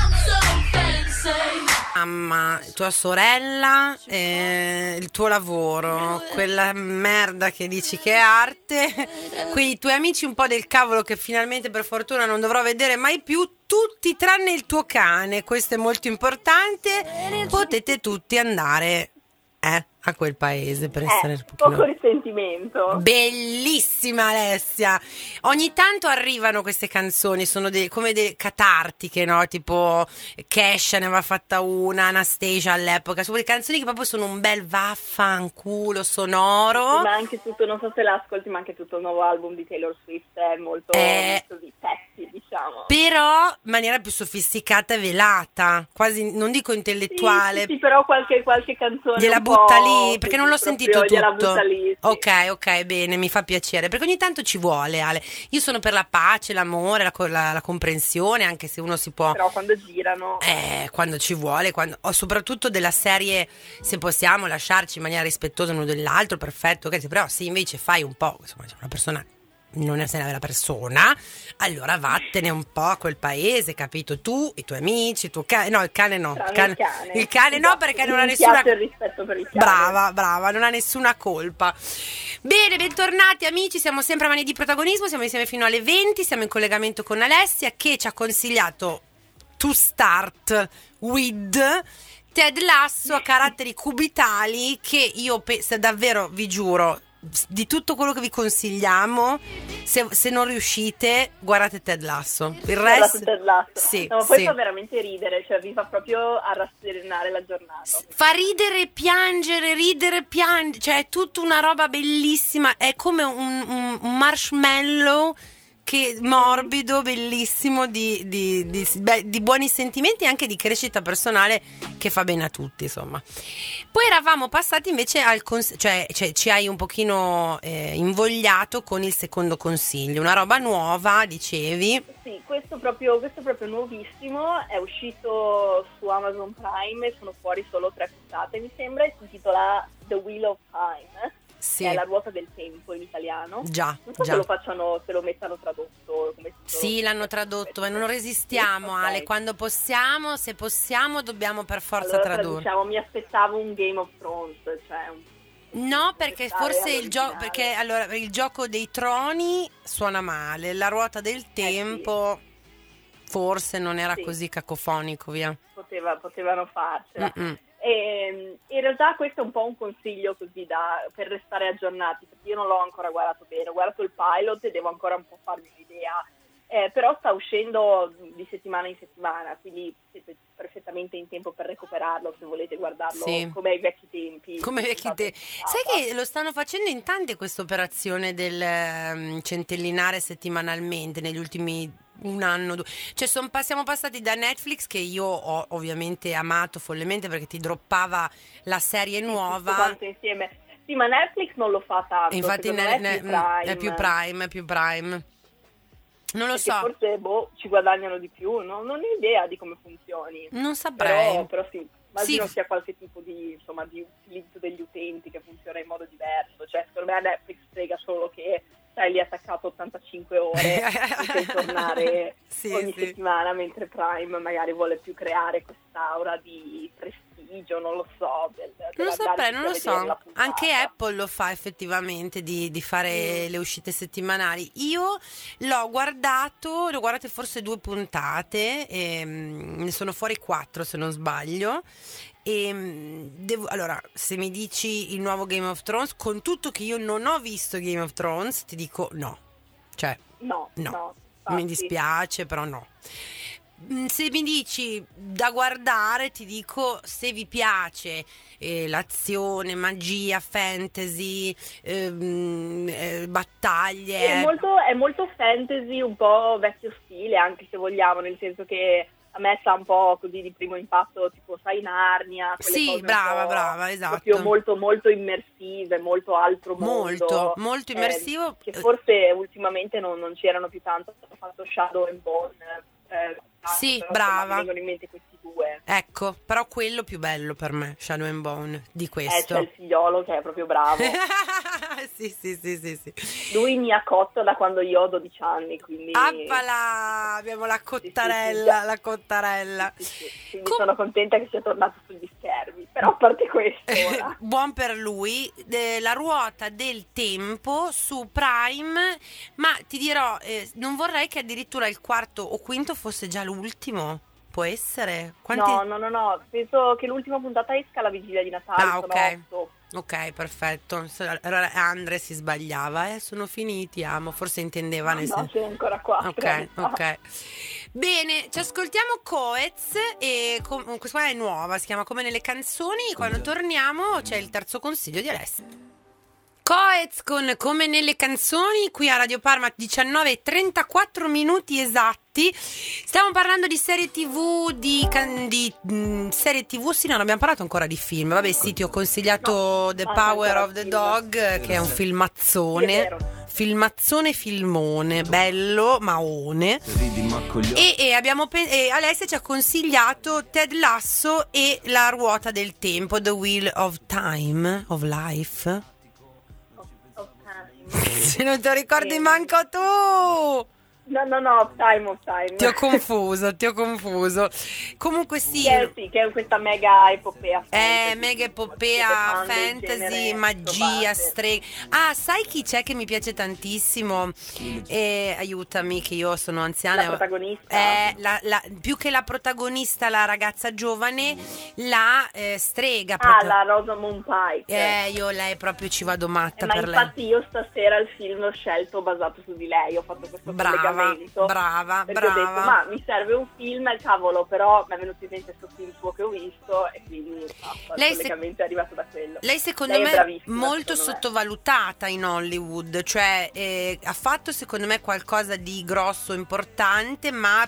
Mamma, tua sorella, il tuo lavoro, quella merda che dici che è arte, quei tuoi amici un po' del cavolo che finalmente per fortuna non dovrò vedere mai più, tutti tranne il tuo cane, questo è molto importante, potete tutti andare a quel paese per essere un pochino... Poco risentimento. Bellissima Alessia, ogni tanto arrivano queste canzoni, sono come delle catartiche, no? Tipo Kesha ne aveva fatta una, Anastasia all'epoca, sono delle canzoni che proprio sono un bel vaffanculo sonoro. Ma anche tutto, non so se l'ascolti, ma anche tutto il nuovo album di Taylor Swift è molto così sexy, diciamo. Però in maniera più sofisticata e velata, quasi, non dico intellettuale. Sì, però qualche canzone gliela un butta lì, po', perché non l'ho sentito gliela tutto. butta lì, sì. Ok, bene, mi fa piacere, perché ogni tanto ci vuole, Ale. Io sono per la pace, l'amore, la comprensione, anche se uno si può... Però quando girano... quando ci vuole, soprattutto della serie, se possiamo lasciarci in maniera rispettosa l'uno dell'altro, perfetto, ok, però se invece fai un po', insomma, una persona... non sei una vera persona, allora vattene un po' a quel paese, capito? Tu, i tuoi amici, il tuo cane, no, il cane no, il cane no, perché non ha nessuna... il rispetto per il cane. Brava, non ha nessuna colpa. Bene, bentornati amici, siamo sempre a Mani di Protagonismo, siamo insieme fino alle 20, siamo in collegamento con Alessia che ci ha consigliato To Start With Ted Lasso a caratteri cubitali, che io davvero vi giuro, di tutto quello che vi consigliamo, se non riuscite guardate Ted Lasso, il resto Ted Lasso. Sì, no, ma poi sì. fa veramente ridere, cioè vi fa proprio a rasserenare la giornata. Fa ridere, piangere, cioè è tutta una roba bellissima, è come un marshmallow che morbido, bellissimo, di buoni sentimenti e anche di crescita personale che fa bene a tutti, insomma. Poi eravamo passati invece cioè ci hai un pochino invogliato con il secondo consiglio, una roba nuova, dicevi. Sì, questo proprio nuovissimo, è uscito su Amazon Prime, sono fuori solo 3 puntate, mi sembra, e si intitola The Wheel of Time. Sì. Che è la ruota del tempo in italiano. Già. Non so se lo mettano tradotto come titolo. Sì, l'hanno tradotto, ma non resistiamo, okay. Ale, quando possiamo, se possiamo, dobbiamo per forza allora, tradurre. mi aspettavo un Game of Thrones, cioè No, perché forse il gioco dei troni suona male, la ruota del tempo forse non era così cacofonico, via. Potevano farcela. E in realtà questo è un po' un consiglio così per restare aggiornati, perché io non l'ho ancora guardato bene, ho guardato il pilot e devo ancora un po' farmi un'idea, però sta uscendo di settimana in settimana, quindi siete perfettamente in tempo per recuperarlo se volete guardarlo come ai vecchi tempi. Sai che lo stanno facendo in tante questa operazione del centellinare settimanalmente negli ultimi un anno, cioè siamo passati da Netflix, che io ho ovviamente amato follemente perché ti droppava la serie nuova quanto insieme. Sì, ma Netflix non lo fa tanto, infatti è più Prime. Non lo so, forse ci guadagnano di più, no? Non ho idea di come funzioni, non saprei, però sì, immagino sia qualche tipo di utilizzo degli utenti che funziona in modo diverso, cioè secondo me Netflix frega solo che stai lì attaccato 85 ore e puoi tornare ogni settimana, mentre Prime magari vuole più creare quest'aura di prestigio prestigio, non lo so. Non saprei, non lo so. Anche Apple Apple lo fa effettivamente di fare le uscite settimanali. Io l'ho guardate forse 2 puntate, ne sono fuori 4 se non sbaglio. Allora, se mi dici il nuovo Game of Thrones, con tutto che io non ho visto Game of Thrones, ti dico no. Cioè, no. Mi dispiace, però no. Se mi dici da guardare, ti dico, se vi piace l'azione, magia, fantasy, battaglie. È molto fantasy, un po' vecchio stile, anche se vogliamo, nel senso che a me sta un po' così di primo impatto, tipo sai Narnia, quelle sì, cose brava, esatto. proprio molto immersive, molto altro mondo. Molto immersivo. Che forse ultimamente non c'erano più tanto, hanno fatto Shadow and Bone. Sì, però, brava. insomma, mi vengono in mente questi 2. Ecco, però quello più bello per me, Shadow and Bone, di questo. C'è il figliolo che è proprio bravo. Sì. Lui mi ha cotto da quando io ho 12 anni, quindi... Appala, abbiamo la cottarella, Sì. la cottarella. Sì. Quindi sono contenta che sia tornato sugli schermi, però a parte questo ora. Buon per lui. La ruota del tempo su Prime, ma ti dirò, non vorrei che addirittura il 4º o 5º fosse già l'ultimo. Può essere? No, penso che l'ultima puntata esca alla vigilia di Natale. Ok. Sono 8. Ok, perfetto. Allora Andre si sbagliava, sono finiti, forse intendeva nel senso. No, c'è ancora 4. Ok. Bene, ci ascoltiamo Coez e questa qua è nuova, si chiama Come nelle canzoni. Quando torniamo c'è il terzo consiglio di Alessia. Coez con Come nelle canzoni, qui a Radio Parma, 19:34 minuti esatti. Stiamo parlando di serie TV, di serie TV, sì, non abbiamo parlato ancora di film. Vabbè, sì, ti ho consigliato The Power of the Dog, che è un filmazzone. Filmone, bello, maone. E Alessia ci ha consigliato Ted Lasso e La ruota del tempo, The Wheel of Time, of Life. Se non te lo ricordi manco tu! No, Time. Ti ho confuso. Comunque sì. Che è questa mega epopea fantasy. Mega epopea fantasy, magia, streghe. Ah, sai chi c'è che mi piace tantissimo? Aiutami che io sono anziana. La protagonista? Più che la protagonista, la ragazza giovane, la strega. La Rosamund Pike. Io lei proprio ci vado matta per lei. Ma infatti io stasera il film l'ho scelto basato su di lei, ho fatto questo collegamento. Brava. Ho detto, ma mi serve un film, cavolo, però mi è venuto in mente questo film suo che ho visto e quindi il collegamento è arrivato da quello. Lei secondo me è molto sottovalutata in Hollywood, cioè ha fatto secondo me qualcosa di grosso, importante, ma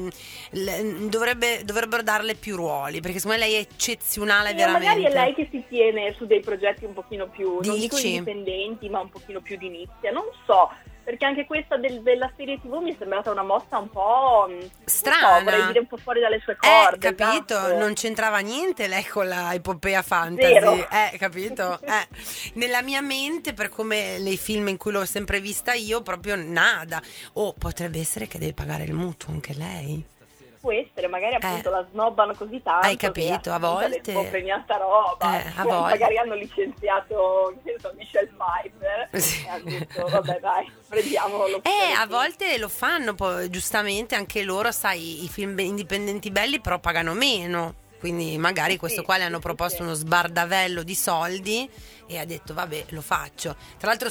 dovrebbero darle più ruoli, perché secondo me lei è eccezionale, veramente. Magari è lei che si tiene su dei progetti un pochino più, non dico Dici? indipendenti, ma un pochino più di nicchia, non so. Perché anche questa della serie TV mi è sembrata una mossa un po' strana, vorrei dire un po' fuori dalle sue corde. Capito? Esatto. Non c'entrava niente lei con la epopea fantasy. Zero. Capito? Nella mia mente, per come nei film in cui l'ho sempre vista io, proprio nada. Potrebbe essere che deve pagare il mutuo anche lei. Può essere, magari appunto la snobbano così tanto. Hai capito? A volte premiata roba. a volte magari hanno licenziato Michelle Pfeiffer e hanno detto vabbè dai, prendiamolo. A volte lo fanno poi, giustamente anche loro, sai, i film indipendenti belli però pagano meno. Quindi magari questo qua le hanno proposto uno sbardavello di soldi e ha detto vabbè, lo faccio. Tra l'altro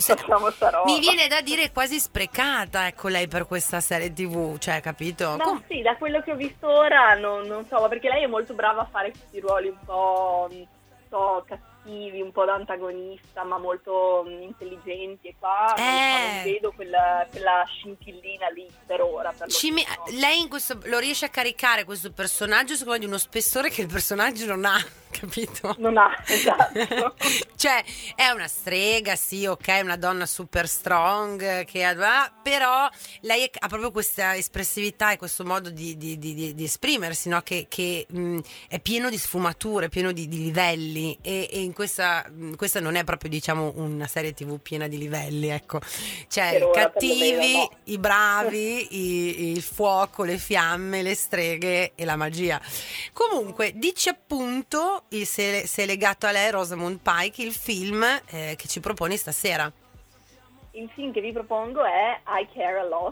mi viene da dire quasi sprecata, ecco, lei per questa serie TV, cioè, capito? No, sì, da quello che ho visto ora non so, perché lei è molto brava a fare questi ruoli un po' cattivi, un po' da antagonista, ma molto intelligenti, e qua non vedo quella scintillina lì per ora. Lei lo riesce a caricare questo personaggio, secondo me, di uno spessore che il personaggio non ha. capito? Non ha, esatto. Cioè, è una strega, sì, ok, una donna super strong, però lei ha proprio questa espressività e questo modo di esprimersi, no? Che è pieno di sfumature, pieno di livelli, e in questa non è proprio, diciamo, una serie TV piena di livelli, ecco. Cioè, Per i ora, cattivi, perlomeno, no. i bravi, il fuoco, le fiamme, le streghe e la magia. Comunque, dici appunto, se è legato a lei, Rosamund Pike, il film che ci proponi stasera. Il film che vi propongo è I Care a Lot.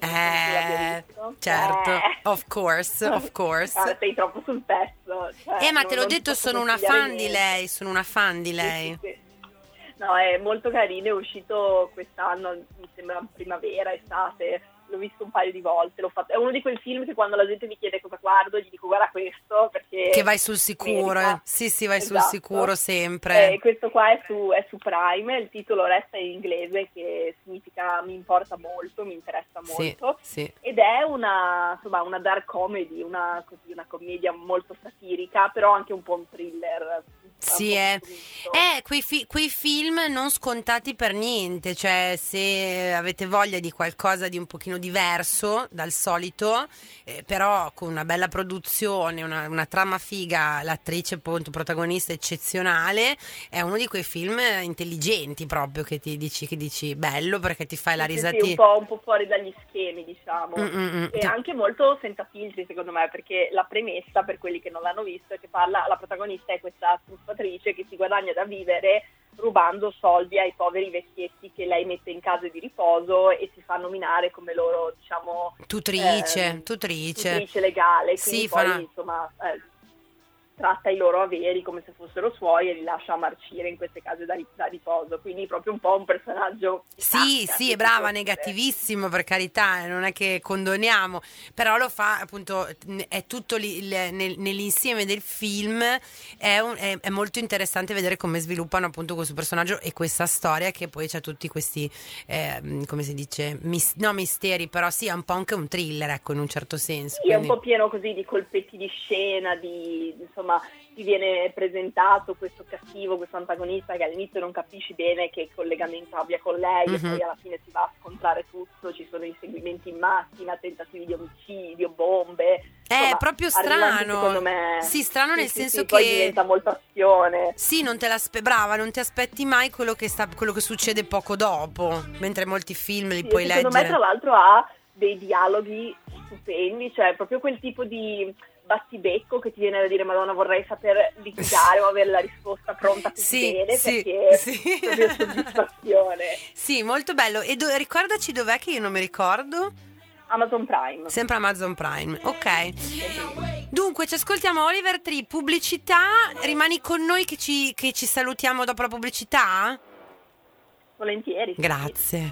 Certo, of course. Sei troppo sul pezzo. Cioè, Ma te l'ho non detto, posso sono una consigliare fan di niente. lei, sono una fan di lei. Sì. No, è molto carino, è uscito quest'anno, mi sembra primavera, estate, l'ho visto un paio di volte, è uno di quei film che quando la gente mi chiede cosa guardo gli dico guarda questo, perché Che vai sul sicuro, merita. Sì, vai sul Esatto. sicuro sempre. Questo qua è su Prime, il titolo resta in inglese, che significa mi importa molto, mi interessa molto. Sì. Ed è una dark comedy, una commedia molto satirica, però anche un po' un thriller. Sì, quei film non scontati per niente, cioè se avete voglia di qualcosa di un pochino diverso dal solito, però con una bella produzione, una trama figa, l'attrice appunto protagonista eccezionale, è uno di quei film intelligenti proprio che dici bello, perché ti fai la risatina. Sì, un po' fuori dagli schemi, diciamo. E Cioè, anche molto senza filtri, secondo me, perché la premessa, per quelli che non l'hanno visto, è che la protagonista è questa truffatrice che si guadagna da vivere rubando soldi ai poveri vecchietti che lei mette in case di riposo e si fa nominare come loro, diciamo, tutrice legale, quindi sì, poi insomma tratta i loro averi come se fossero suoi e li lascia marcire in queste case da riposo, quindi proprio un po' un personaggio sì, è brava, negativissimo, per carità, non è che condoniamo, però lo fa appunto, è tutto nell'insieme del film, è molto interessante vedere come sviluppano appunto questo personaggio e questa storia, che poi c'ha tutti questi come si dice, misteri, però sì, è un po' anche un thriller, ecco, in un certo senso. Sì, è un po' pieno così di colpetti di scena, insomma, ti viene presentato questo cattivo, questo antagonista che all'inizio non capisci bene che collegamento abbia con lei, e poi alla fine si va a scontrare tutto, ci sono inseguimenti in macchina, tentativi di omicidio, bombe. È proprio strano, secondo me. Sì, strano nel senso che poi diventa molta azione. Sì, non ti aspetti mai quello che succede poco dopo, mentre molti film li puoi leggere. Secondo me, tra l'altro, ha dei dialoghi stupendi, cioè proprio quel tipo di battibecco che ti viene da dire Madonna, vorrei saper litigare o avere la risposta pronta così bene, perché è proprio soddisfazione. Sì, molto bello. E ricordaci dov'è, che io non mi ricordo. Amazon Prime. Sempre Amazon Prime, ok. Dunque ci ascoltiamo Oliver Tree, pubblicità. Rimani con noi che ci salutiamo dopo la pubblicità? Volentieri. Grazie.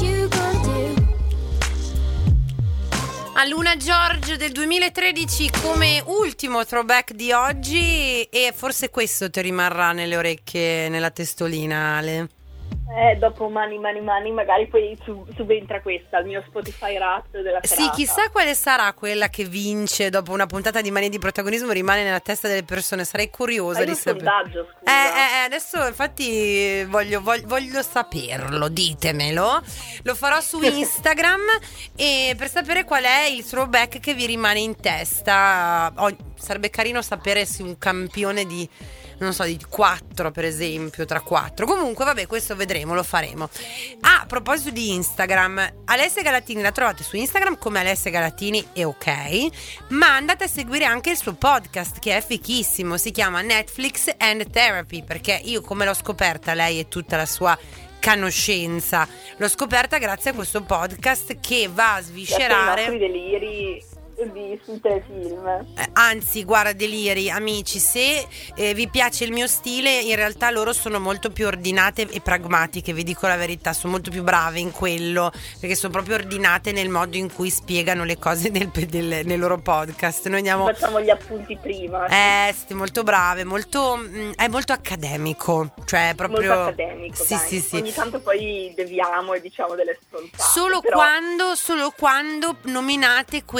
A Luna George del 2013 come ultimo throwback di oggi, e forse questo ti rimarrà nelle orecchie, nella testolina, Ale. Dopo Mani magari poi subentra questa, il mio Spotify Wrapped della serata. Sì, chissà quale sarà quella che vince dopo una puntata di Mani di protagonismo, rimane nella testa delle persone. Sarei curiosa di sapere. Sondaggio, scusa. Adesso infatti voglio saperlo, ditemelo. Lo farò su Instagram e per sapere qual è il throwback che vi rimane in testa. Sarebbe carino sapere se un campione di 4 per esempio, tra 4. Comunque vabbè, questo vedremo, lo faremo. A proposito di Instagram, Alessia Galatini la trovate su Instagram come Alessia Galatini e ok, ma andate a seguire anche il suo podcast che è fichissimo, si chiama Netflix and Therapy, perché io come l'ho scoperta lei e tutta la sua conoscenza l'ho scoperta grazie a questo podcast che va a sviscerare i nostri deliri sui telefilm. Anzi, guarda, deliri, amici, se vi piace il mio stile, in realtà loro sono molto più ordinate e pragmatiche, vi dico la verità, sono molto più brave in quello, perché sono proprio ordinate nel modo in cui spiegano le cose nel loro podcast. Noi facciamo gli appunti prima. Siete molto brave, è molto accademico, cioè proprio molto accademico, sì. Ogni tanto poi deviamo e diciamo delle stronzate, solo quando nominate quelle che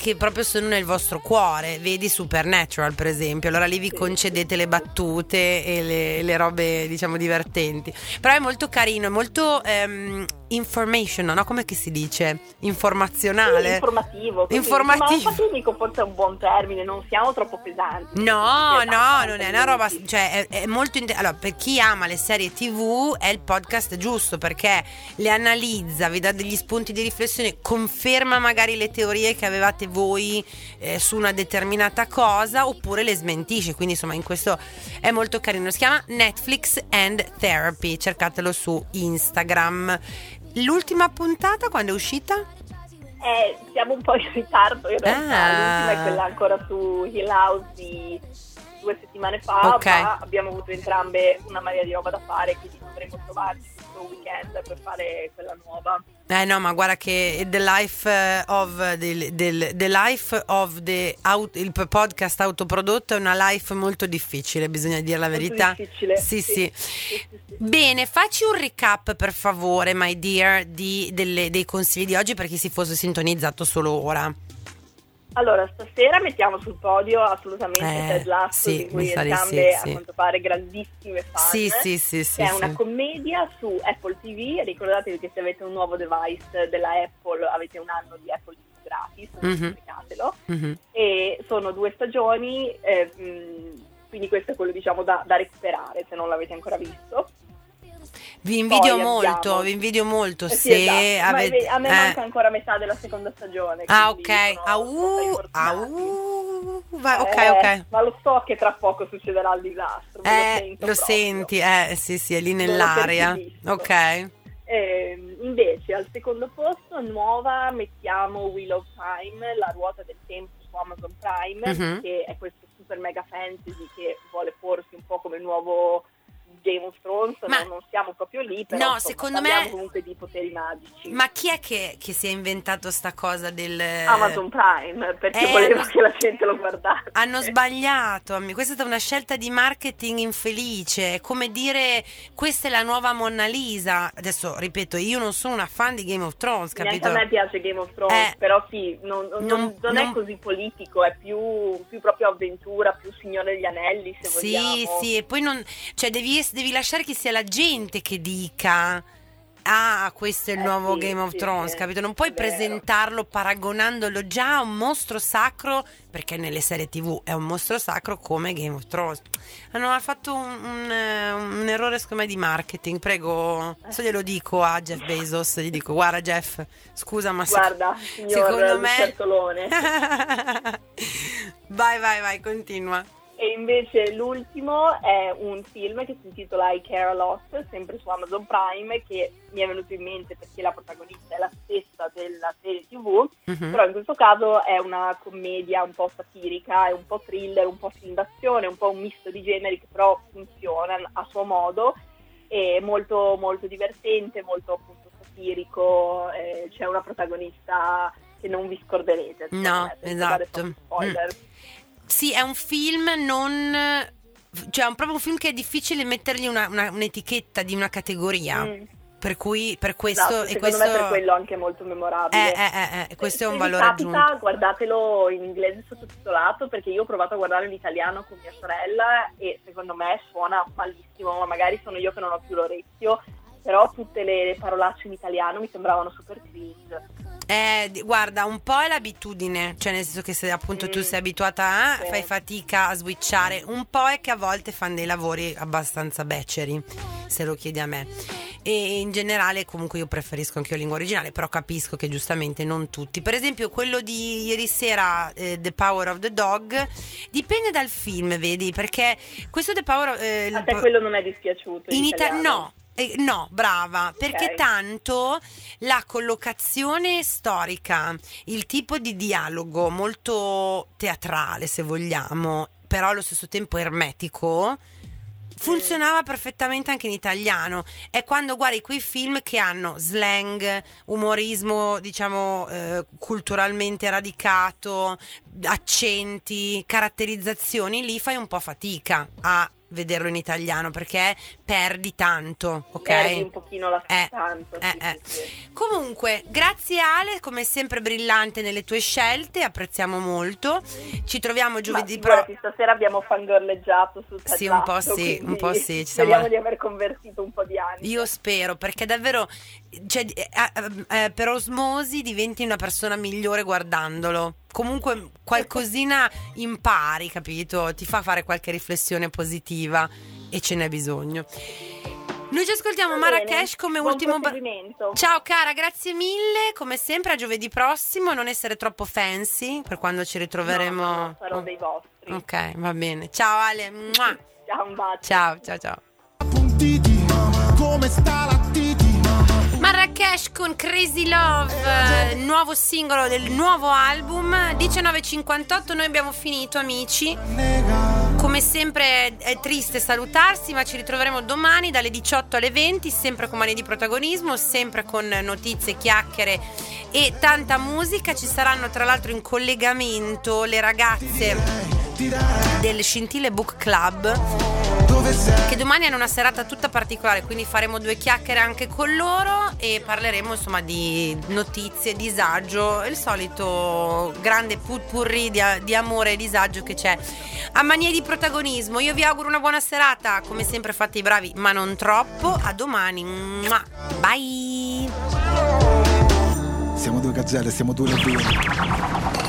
che proprio sono nel vostro cuore. Vedi Supernatural, per esempio. Allora lì vi concedete le battute e le robe, diciamo, divertenti. Però è molto carino, è molto informational, no? Come che si dice? Informazionale. Informativo. Informativo. Ma fatidico forse è un buon termine, non siamo troppo pesanti. No, non è una roba, cioè è molto allora, per chi ama le serie TV è il podcast giusto, perché le analizza, vi dà degli spunti di riflessione, conferma magari le teorie che avevate voi su una determinata cosa, oppure le smentisce, quindi insomma in questo è molto carino. Si chiama Netflix and Therapy, cercatelo su Instagram. L'ultima puntata quando è uscita? Siamo un po' in ritardo in realtà, l'ultima è quella ancora su Hill House di 2 settimane fa, ma abbiamo avuto entrambe una marea di roba da fare, quindi dovremo trovarci questo weekend per fare quella nuova. No, ma guarda che il podcast autoprodotto è una life molto difficile, bisogna dire la verità. Difficile. Sì. Bene, facci un recap per favore, my dear, dei consigli di oggi per chi si fosse sintonizzato solo ora. Allora, stasera mettiamo sul podio assolutamente Ted Lasso, di cui entrambe a quanto pare grandissime fan. Sì. È una commedia su Apple TV. Ricordatevi che se avete un nuovo device della Apple avete un anno di Apple TV gratis, cercatelo. E sono 2 stagioni, quindi questo è quello, diciamo, da recuperare se non l'avete ancora visto. Vi invidio molto sì, se esatto. avete... A me manca ancora metà della seconda stagione. Ok. Ok. Ma lo so che tra poco succederà il disastro. Lo senti, sì, è lì nell'aria. Ok. Invece al secondo posto nuova mettiamo Wheel of Time, la ruota del tempo su Amazon Prime, che è questo super mega fantasy che vuole porsi un po' come nuovo Game of Thrones, ma non siamo proprio lì, però no, secondo parliamo me comunque di poteri magici. Ma chi è che si è inventato sta cosa del Amazon Prime, perché voleva che la gente lo guardasse. Hanno sbagliato, questa è stata una scelta di marketing infelice, è come dire questa è la nuova Mona Lisa. Adesso ripeto, io non sono una fan di Game of Thrones, capito? Neanche a me piace Game of Thrones, però sì, non è così politico, è più proprio avventura, più Signore degli Anelli, se vogliamo. Sì, e poi devi lasciare che sia la gente che dica questo è il nuovo Game of Thrones, capito? Non puoi presentarlo paragonandolo già a un mostro sacro, perché nelle serie TV è un mostro sacro come Game of Thrones. Hanno fatto un errore secondo me di marketing. Prego, glielo dico a Jeff Bezos, gli dico: guarda Jeff, scusa, ma guarda, secondo me Certolone. vai, continua. E invece l'ultimo è un film che si intitola I Care a Lot, sempre su Amazon Prime, che mi è venuto in mente perché la protagonista è la stessa della serie TV, però in questo caso è una commedia un po' satirica, è un po' thriller, un po' film d'azione, un po' un misto di generi che però funziona a suo modo, è molto, molto divertente, molto appunto satirico, c'è una protagonista che non vi scorderete. No, esatto. Spoiler. Sì, è un film cioè è proprio un film che è difficile mettergli un'etichetta di una categoria. Per cui per questo esatto, secondo me per quello anche molto memorabile. Questo è un se valore vi aggiunto. capita, guardatelo in inglese sottotitolato, perché io ho provato a guardarlo in italiano con mia sorella e secondo me suona malissimo, ma magari sono io che non ho più l'orecchio, però tutte le parolacce in italiano mi sembravano super cringe. Guarda, un po' è l'abitudine, cioè nel senso che se appunto tu sei abituata fai fatica a switchare, un po' è che a volte fanno dei lavori abbastanza beceri, se lo chiedi a me, e in generale comunque io preferisco anche io lingua originale, però capisco che giustamente non tutti. Per esempio quello di ieri sera, The Power of the Dog, dipende dal film, vedi, perché questo The Power a te quello non è dispiaciuto in italiano? No, brava, perché tanto la collocazione storica, il tipo di dialogo molto teatrale, se vogliamo, però allo stesso tempo ermetico, funzionava perfettamente anche in italiano. È quando guardi quei film che hanno slang, umorismo, diciamo, culturalmente radicato, accenti, caratterizzazioni, lì fai un po' fatica a vederlo in italiano perché perdi tanto, ok? Perdi un pochino la sostanza. Sì. Comunque, grazie Ale, come sempre brillante nelle tue scelte, apprezziamo molto. Ci troviamo giovedì prossimo. Stasera abbiamo fangorleggiato sul Sì, un po' sì, ci siamo... speriamo di aver convertito un po' di anni. Io spero, perché davvero, cioè, per osmosi diventi una persona migliore guardandolo. Comunque qualcosina impari, capito? Ti fa fare qualche riflessione positiva e ce n'è bisogno. Noi ci ascoltiamo Marrakesh come buon ultimo Ciao cara, grazie mille, come sempre a giovedì prossimo, non essere troppo fancy per quando ci ritroveremo. No, sarò dei vostri. Ok, va bene. Ciao Ale. Mua. Ciao, un bacio. Ciao. Come sta la Titi? Marrakesh con Crazy Love, nuovo singolo del nuovo album. 19:58, noi abbiamo finito, amici. Come sempre è triste salutarsi, ma ci ritroveremo domani dalle 18 alle 20, sempre con Mani di Protagonismo, sempre con notizie, chiacchiere e tanta musica. Ci saranno tra l'altro in collegamento le ragazze del Scintille Book Club, che domani hanno una serata tutta particolare, quindi faremo 2 chiacchiere anche con loro e parleremo insomma di notizie, disagio, il solito grande putpurri di amore e disagio che c'è a Manie di Protagonismo. Io vi auguro una buona serata, come sempre fate i bravi ma non troppo. A domani. Bye. Siamo 2 gazzelle, siamo 2 le 2.